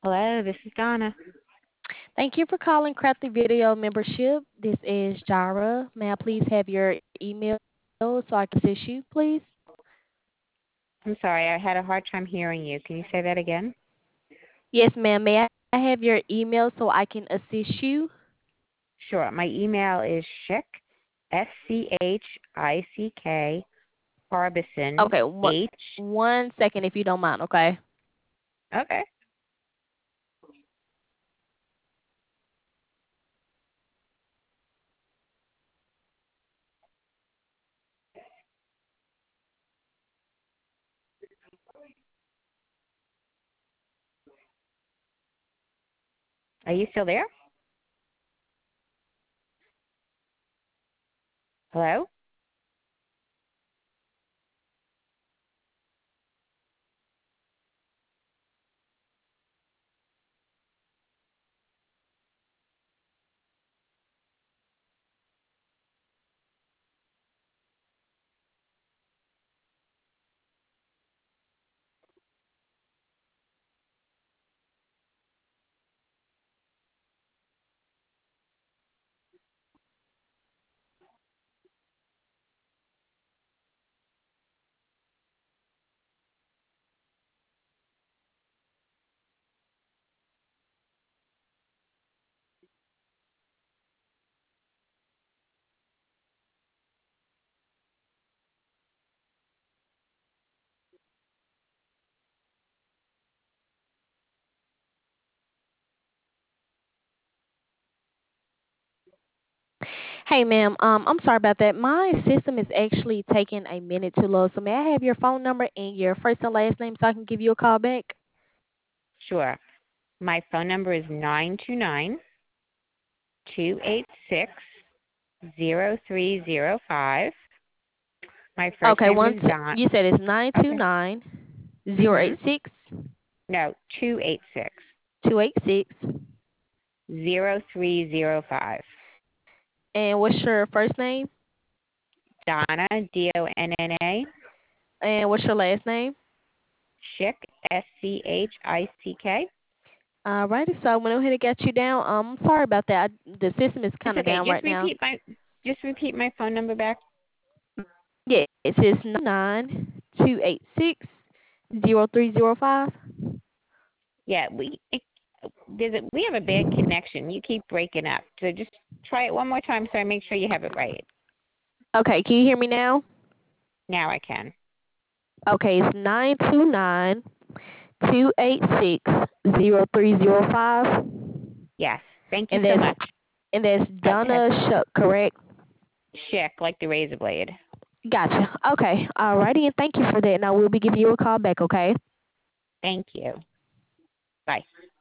Hello, this is Donna. Thank you for calling Crafty Video Membership. This is Jara. May I please have your email so I can assist you, please? I'm sorry, I had a hard time hearing you. Can you say that again? Yes, ma'am. May I have your email so I can assist you? Sure. My email is Schick, Schick, Harbison, Okay, H. 1 second if you don't mind, okay? Okay. Are you still there? Hello? Hey, ma'am. I'm sorry about that. My system is actually taking a minute to load. So may I have your phone number and your first and last name so I can give you a call back? Sure. My phone number is 929-286-0305. My first Okay, name is Don. you said it's Okay. 929 Mhm. 086 No, 286 286. 0305. And what's your first name? Donna, Donna. And what's your last name? Schick, Schick. Alrighty, so I went ahead and got you down. Sorry about that. The system is It's kind of okay. down right now. Just repeat my phone number back. Yes, it's 929-286-0305. Yeah, we have a bad connection. You keep breaking up. So just try it one more time so I make sure you have it right. Okay, can you hear me now? Now I can. Okay, it's 929-286-0305. Yes. Thank you And so that's much. and that's Oh, go ahead. Donna Shuck, correct? Schick, like the razor blade. Gotcha. Okay. Alrighty, and thank you for that. And I will be giving you a call back, okay? Thank you. Bye.